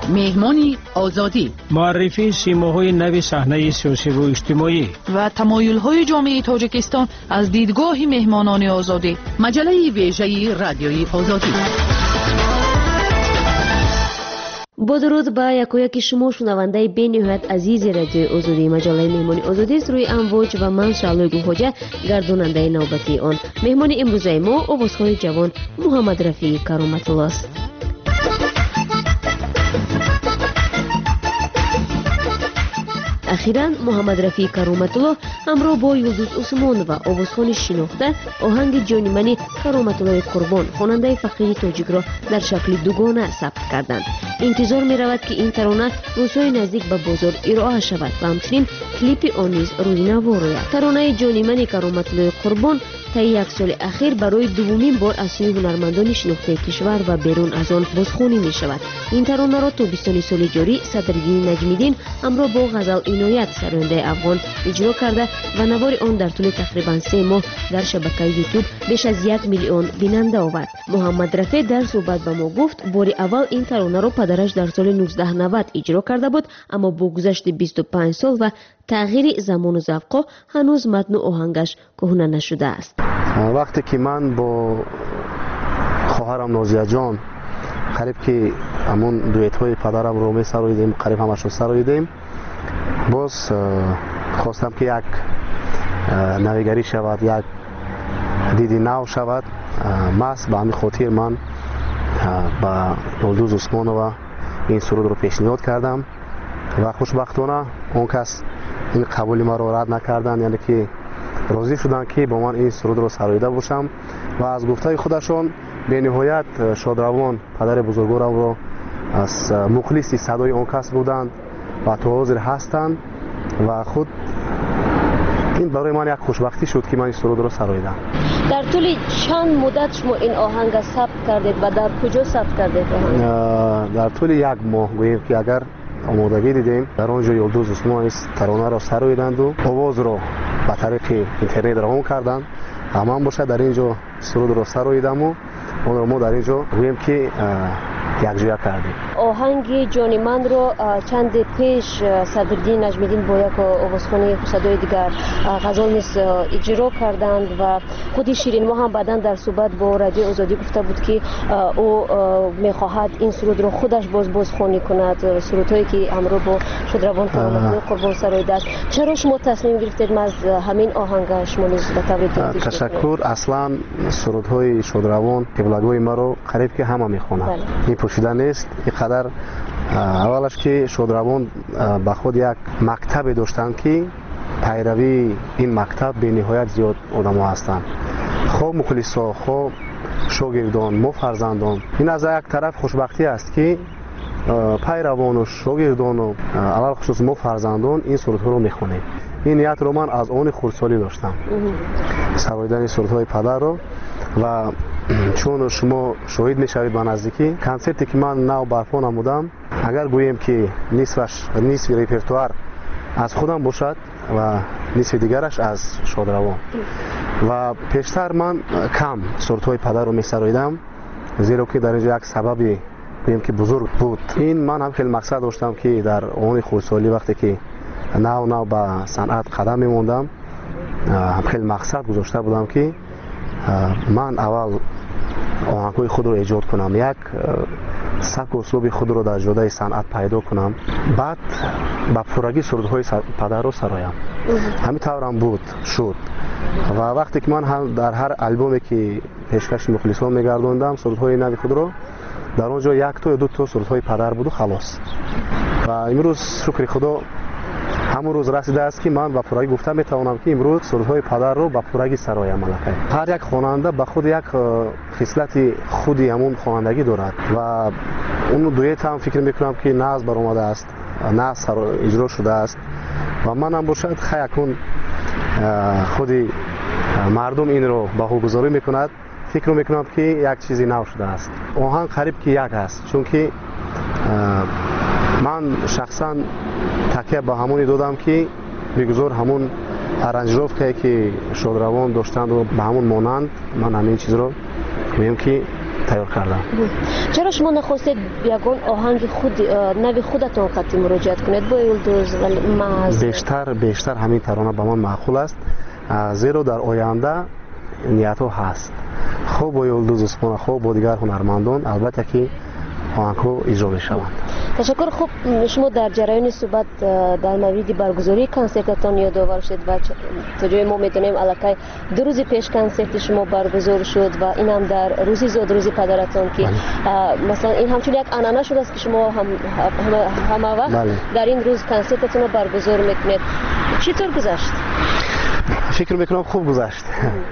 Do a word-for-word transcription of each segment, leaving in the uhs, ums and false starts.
مهمانی آزادی، معرفی سیماهای نو صحنه سیاسی و اجتماعی و تمایل‌های جامعه تاجیکستان از دیدگاه مهمانان آزادی. مجله ویژه رادیوی آزادی. با درود به یکایک شما شنونده بی‌نهایت عزیز رادیوی آزادی. مجله مهمانی آزادی است روی امواج و من شعله گوهاجه گرداننده نوبتی آن. مهمان امروزه ما آوازخوان جوان محمد رفیع کرامت الله است. اخیراً محمد رفیع کرامت الله همراه با یلدوز عثمان و آوازخوان شناخته آهنگ جان من کرامت الله قربان خواننده فقیه تاجیک را در شکل دوگانه ثبت کردند. انتظار می رود که این ترانه روزهای نزدیک به بازار ارائه شود و همچنین کلیپ آن نیز روی نوا روید. ترانه جان من کرامت الله قربان طی یک سال اخیر برای دومین بار از سوی هنرمندان شناخته کشور و بیرون از آن بازخوانی می شود. این ترانه را تابستان سال جاری صدرالدین نجمیدین همراه با غزل عنایت سرانده افغان اجرا کرده و نوار آن در طول تقریبا سه ماه در شبکه یوتیوب بیش از یک میلیون بیننده آورد. محمد رفیع در صحبت به ما گفت بار اول این ترانه را پدرش در سال نوزده نود اجرا کرده بود، اما با گذشت بیست و پنج سال و تغییر زمان و ذوق هنوز متن و آهنگش کهنه نشده است. وقتی که من با خواهرم نازیه جان قریب که همون دویت های پدرم رو می سراییدیم، قریب همش رو سراییدیم، باز خواستم که یک نویگری شود، یک دیدی نو شود. ماست به همین خاطر من با یلدوز عثمانова این سرود رو پیشنهاد کردم و خوشبختانه اون کس این قبولی ما رو رد نکردن، یعنی که راضی شدن که با من این سرود رو سراییده باشم و از گفته خودشون به نهایت شادروان پدر بزرگوارم رو از مخلصی صدای اون کس بودند و تا حاضر هستند و خود این برای من یک خوشبختی شد که من این سرود رو سراییدم. در طول چند مدت شما این آهنگ ثبت کردید و در کجا ثبت کردید آهنگ؟ در طول یک ماه گوییم که اگر آمادگی دیدیم در آنجا یلدوز عثمان ترانه را سراییدند و آواز را به طریق اینترنت روان کردند. همان باشه در اینجا سرود را سراییدم و اون را ما در اینجا گوییم که یک جویا کردیم. آهنگ جان من رو چند پیش صدرالدین نجمیدین با یک آوازخوانی صدای دیگر غزل نیز اجرا کردند و خود شیرین ما هم بعداً در صحبت با رادیو آزادی گفته بود که او میخواهد این سرود رو خودش باز بازخوانی کند، سرودهایی که همراه با شادروان کرامت قربان سراییده است. چرا شما تصمیم گرفتید از همین آهنگ شما نیز به طور دیگه؟ تشکر. اصلا سرودهای شادروان قبلگوی ما رو قریب که همه میخوانند. این پوشیده نیست. اینقدر اولش که شادروان به خود یک مکتب داشتند که پیروی این مکتب به نهایت زیاد آدم ها هستند، خواه مخلصا خواه شاگردان ما فرزندان. این از یک طرف خوشبختی است که پیروان و شاگردان و اول خصوص ما فرزندان این سرودها رو میخونیم. این نیت رو من از آن خردسالی داشتم، سراییدن سرودهای پدر رو. و چون شما شاهد میشوید به نزدیکی کنسرتی که من نو برپا نمودم، اگر گوییم که نصفش نصف ریپرتوار از خودم باشد و نصف دیگرش از شادروان و پیشتر من کم سرودهای پدر رو میسراییدم، زیرا که در اینجا یک سببی گوییم که بزرگ بود. این من هم خیلی مقصد داشتم که در آن خردسالی وقتی که نو نو به صنعت قدم میموندم هم خیلی مقصد گذاشته بودم که من اول آهنگ‌های خود رو ایجاد کنم، یک سبک و اسلوب خود رو در جاده صنعت پیدا کنم، بعد با پورگی سرودهای پدر رو سرایم. همین طورم بود شد و وقتی که من هم در هر البومی که پیشکش مخلصان میگردوندم سرودهای نوی خود رو در اونجا یک تا یا دو تا سرودهای پدر بود و خلاص. و امروز شکر خدا همون روز رسیده است که من با پورگی گفتم میتوانم که امروز سرودهای پدر رو با پورگی سرایم. ملکه هر یک خواننده به خود یک خصلت خودی همون خوانندگی دارد و اون دویت هم فکر میکنم که ناز برآمده است، ناز اجرا شده است و من هم باشد خیلی خودی مردم این رو بهوگذاری میکند، فکر میکنم که یک چیزی نو شده است. آهنگ قریب که یک است، چون که من شخصا تکیه به همونی دادم که بگذار همون ارنجروفته که شادروان داشتند و به همون مانند من همین چیز رو میگم که تیار کردم. چرا شما نخواستید یگان آهنگ خود نوی خودتون قطعی مراجعت کنید با یلدوز و محض؟ بیشتر بیشتر همین ترانه به من معقول است، زیرا در آینده نیت ها هست خوب با یلدوز عثمان، خوب با دیگر هنرمندان البته که آهنگ ها اجرا بشوند. تشکر. خوب شما در جریان صحبت در مورد برگزاری کنسرتتان یادآور شد و تا جای ما میدونیم الکی دو روز پیش کنسرت شما برگزار شد و این هم در روزی زاد روزی پدرتان که مثلا این همچون یک عنعنه شده است که شما هم همه وقت بله. در این روز کنسرتتون رو برگزار میکنید. چطور گذشت؟ فکر میکنم خوب گذشت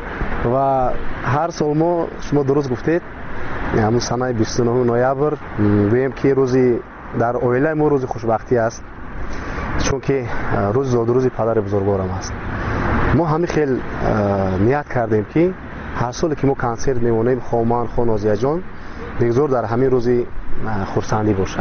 و هر سال ما شما درست گفتید همون سنه بیست و نه نوامبر گویم که روزی در اویله ما روز خوشبختی است، چون که روز زاد روزی پدر بزرگوارم است. ما همین خیلی نیت کردیم که هر سال که ما کنسرت میمونیم خومان خو نازیه جان بگذار در همین روزی خرسندی باشد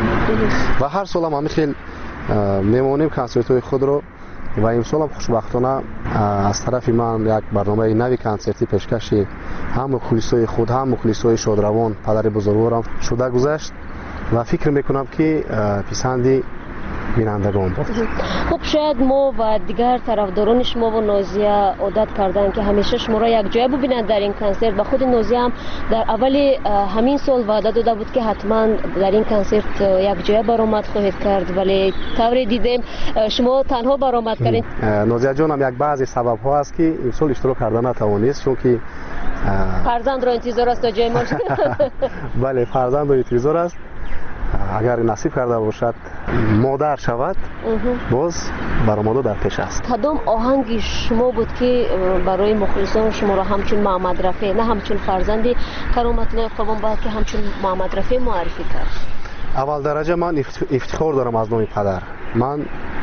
و هر سال هم همین خیلی میمونیم کنسرت های خود رو و این سال هم خوشبختانه از طرف من یک برنامه نوی کنسرتی پیشکشی هم مخلصای خود هم مخلصای شادروان پدر بزرگوارم شده گذشت و فکر میکنم که پسندی بینندگان بود. خب شاید ما و دیگر طرفداران شما و نازیه عادت کردن که همیشه شما را یک جای ببینند در این کنسرت و خود نازیه هم در اول همین سال وعده داده بود که حتما در این کنسرت یک جای برآمد خواهید کرد، ولی طوری دیدیم شما تنها برآمد کردین. نازیه جان هم یک بعضی سبب ها است که این سال اشتراک کردن نتوانست، چون که فرزند را انتظار است تا جای ما. بله فرزند را انتظار است، اگر نصیب کرده باشد مادر شود باز برآمده در پیش است. کدام آهنگ شما بود که برای مخلصان شما را همچون محمد رفیع نه همچون فرزند کرامت الله قربان بلکه همچون محمد رفیع معرفی کرد؟ اول درجه من افتخار دارم از نام پدر. من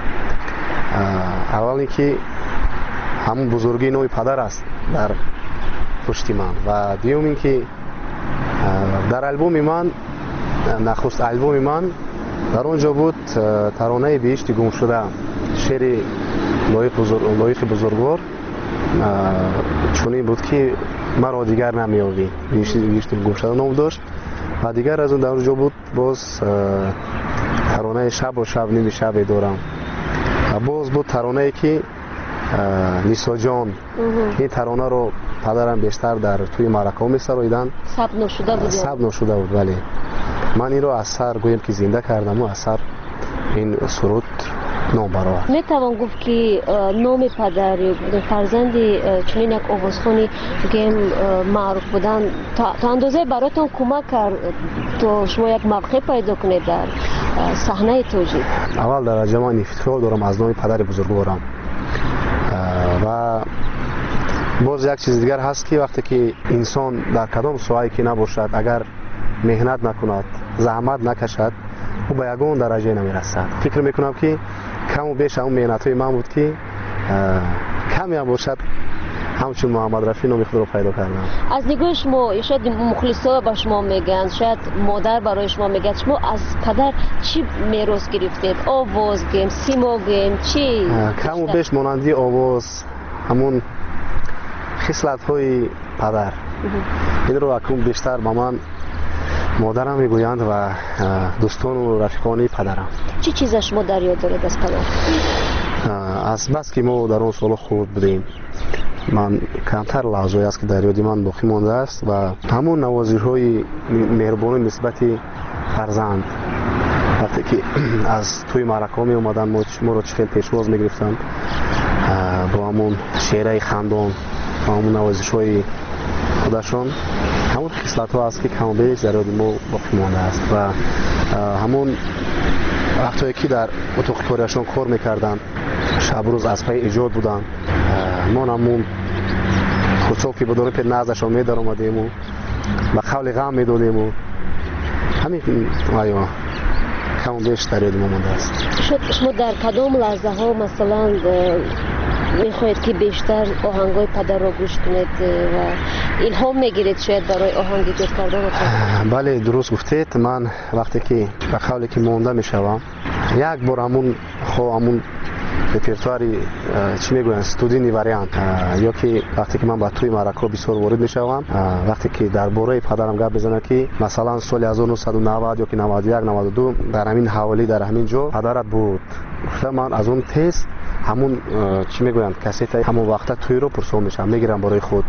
اول اینکه همون بزرگی نام پدر است در پشت من و دیوم اینکه در البوم من نخست البوم من در اونجا بود ترانه بهشت گم شده، شعر لایق بزرگ لایق بزرگوار چونین بود که مرا دیگر نمیابی، بهشت گم شده نام داشت و دیگر از اون در اونجا بود باز ترانه شب و شب نمی شب دارم و باز بود ترانه که نیسا جان. این ترانه رو پدرم بیشتر در توی مرکه می سراییدن، ثبت نشده بود. ثبت نشده بود ولی من این رو از سر گویم که زنده کردم و از سر این سرود نام برآورد. می توان گفت که نام پدر فرزند چنین یک آوازخوانی که معروف بودن تا اندازه براتون کمک کرد تا شما یک موقع پیدا کنید در صحنه توجیه؟ اول درجه من افتخار دارم از نام پدر بزرگوارم و باز یک چیز دیگر هست که وقتی که انسان در کدام ساحه‌ای که نباشد اگر مهنت نکند زحمت نکشد او به یگان درجه نمیرسد. فکر میکنم که کم و بیش اون مهنت‌های من بود که کمی هم باشد همچون محمد رفیع نام خود رو پیدا کردم. از نگاه شما شاید مخلصا با شما میگن، شاید مادر برای شما میگه، شما از پدر چی میراث گرفتید؟ آواز گیم، سیما گیم، چی؟ کم و بیش مانندی آواز همون خصلت های پدر. این رو اکنون بیشتر با من مادرم میگویند و دوستان و رفیقانی پدرم. چی چیز شما در یاد دارید از پدر؟ از بس که ما در اون سال خود بودیم من کمتر لحظه‌ای است که در یاد من باقی مانده است و همون نوازش‌های مهربانی نسبت فرزند وقتی که از توی مرکه می اومدن ما رو چه پیشواز میگرفتن با همون شعرهای خندان و همون نوازش‌های خودشون، همون خصلت‌ها است که کم و بیش در یاد ما باقی مانده است و همون وقتی که در اتاق کاریشون کار میکردن شب روز از پای ایجاد بودن ما همون خودشو که بدون پی نازشون میدار اومدیم و با خول غم میدادیم و همین آیا کم و بیش در یاد ما مانده است. شما در کدام لحظه ها مثلا میخواید که بیشتر آهنگای پدر رو گوش کنید و الهام میگیرید شاید برای آهنگ ایجاد کردن؟ بله درست گفتید. من وقتی که به قولی که مونده میشوم یک بار همون خو همون репертуари چی میگویند استودینی واریانت یا که وقتی که من با توی معرکه بسیار وارد میشوم وقتی که درباره پدرم گپ بزنم که مثلا سال هزار و نهصد و نود یا که نود و یک نود و دو در همین حوالی در همین جا پدرت بود من از اون تست همون چی میگویند کاست همون وقت توی رو پرسو میشم میگیرم برای خود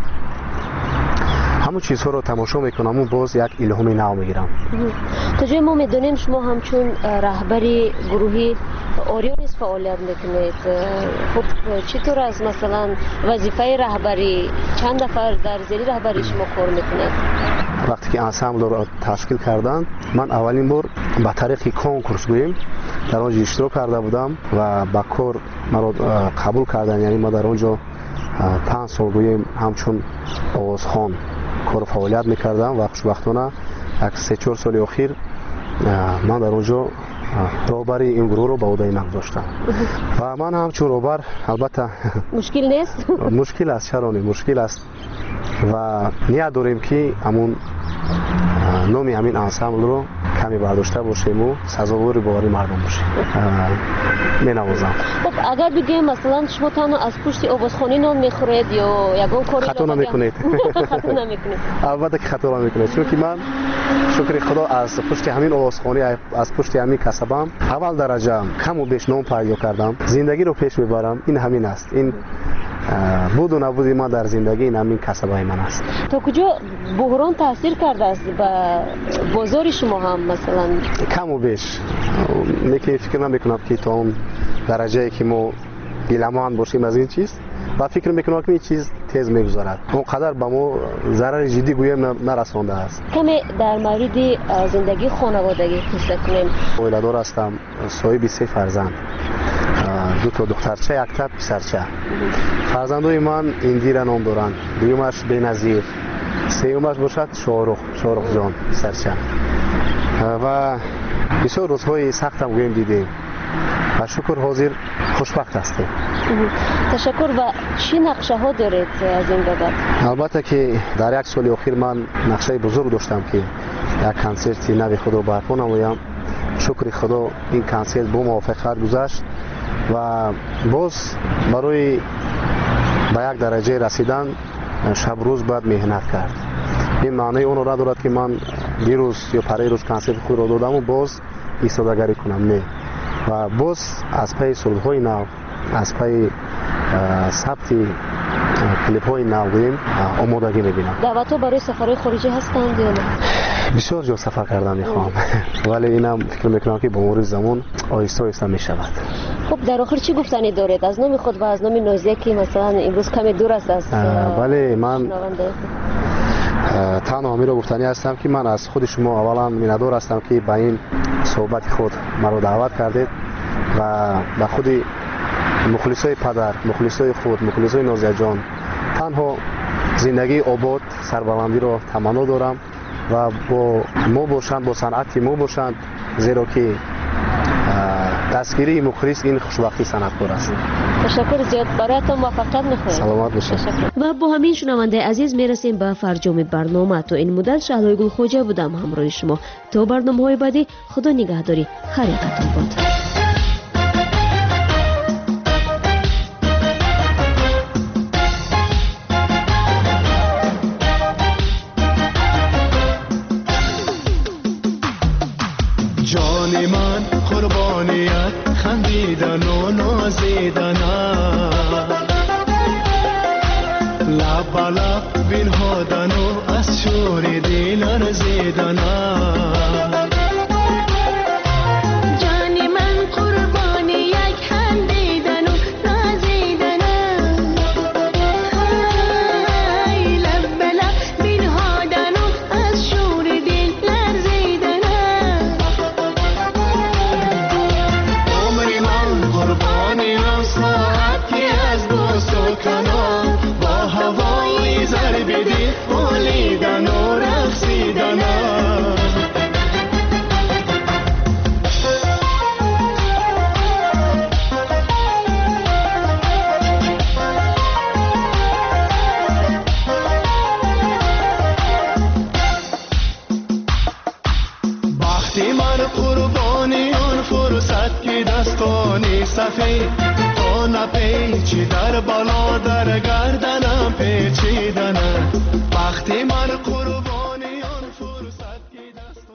همون چیزها رو تماشا میکنم و باز یک الهامی نو میگیرم. تا جای ما میدونیم شما همچون رهبری گروهی اوریونیس فعالیت میکنید. خب چطور از مثلا وظیفه رهبری چند نفر در زیر رهبری شما کار میکنند؟ وقتی که انسامبل رو تشکیل کردن من اولین بار با طریق کنکورس گوییم در اونجا اشتراک کرده بودم و با کار مرا قبول کردن، یعنی ما در اونجا پنج سال گوییم همچون آوازخوان کار فعالیت میکردم و خوشبختانه یک سه چهار سال اخیر من در اونجا رهبری این گروه رو به عهده من گذاشتم و من همچون رهبر البته مشکل نیست؟ مشکل است، چرا نه مشکل است و نیت داریم که همون نامی همین انسامبل رو کمی برداشته باشیم و سزاوار باوری مردم باشیم. می نوازم. خب اگر بگیم مثلا شما تنها از پشت آوازخوانی نان میخورید یا یگان کاری خطا نمیکنید؟ خطا نمیکنید. البته که خطا نمیکنید، چون که من شکر خدا از پشت همین آوازخوانی از پشت همین کسبم اول درجه کم و بیش نام پیدا کردم، زندگی رو پیش میبرم. این همین است، این بود و نبودی ما در زندگی این همین کسبای من است. تا کجا بحران تاثیر کرده است به بازار شما هم مثلا؟ کم و بیش میکنی فکر نمیکنم که تا اون درجه که ما گیلمان باشیم از این چیز و فکر میکنم که این چیز تیز میگذارد اونقدر به ما ضرر جدی گویم نرسانده است. کمی در مورد زندگی خانوادگی قصه کنیم. اویلادار هستم، صاحب سه فرزند، دو تا دخترچه یک تا پسرچه. فرزندای من اندیره نام دارند، دویمش بنظیر، سومش باشد شاهرخ شاهرخ جان پسرچه و بسیار روزهای سخت هم گویم دیدیم و شکر حاضر خوشبخت هستیم. تشکر. و چی نقشه ها دارید از این بابت؟ البته که در یک سال اخیر من نقشه بزرگ داشتم که یک کنسرت نوی خود رو برپا نمایم. شکر خدا این کنسرت با موفقیت گذشت و باز برای به یک درجه رسیدن شب روز باید مهنت کرد. این معنی اون را ندارد که من دیروز یا پری روز کنسرت خود را دادم و باز ایستادگی کنم، نه. و باز از پی سرودهای نو، از پی ثبت کلیپ های نو گوییم آمادگی میبینم. دعوت ها برای سفرهای خارجی هستند یا نه؟ بسیار جا سفر کردن میخوام ولی اینم فکر میکنم که با مرور زمان آهسته آهسته میشود. خب در آخر چی گفتنی دارید از نام خود و از نام نازیه که مثلا امروز کمی دور است از بله من تنها همین رو گفتنی هستم که من از خود شما اولا میندار هستم که به این صحبت خود مرا دعوت کردید و به خود مخلصای پدر، مخلصای خود، مخلصای نازیه جان تنها زندگی آباد سربلندی رو تمنا دارم و با ما باشند، با صنعت ما باشند، زیرا که دستگیری مخلص این خوشبختی صنعتکار است. تشکر زیاد، برایتان موفقیت می‌خوایم. سلامت باشید. و با همین شنونده عزیز میرسیم به فرجام برنامه. تو این مدت شهلای گلخوجه بودم همراه شما. تا برنامه‌های بعدی خدا نگهداری. خیرتون باد. جان من قربانیت خندیدن و نازیدن لب لب بنهادن و از شور دل ارزیدن جان من قربانی یک خندیدن و نازیدن لب لب بنهادن و از شور دل لرزیدن بولیدن و رقصیدن وقتی من قربانی اون فرصت که دستانی سفید زمانه پیچی در بالا در گردنم پیچیدنه وقتی من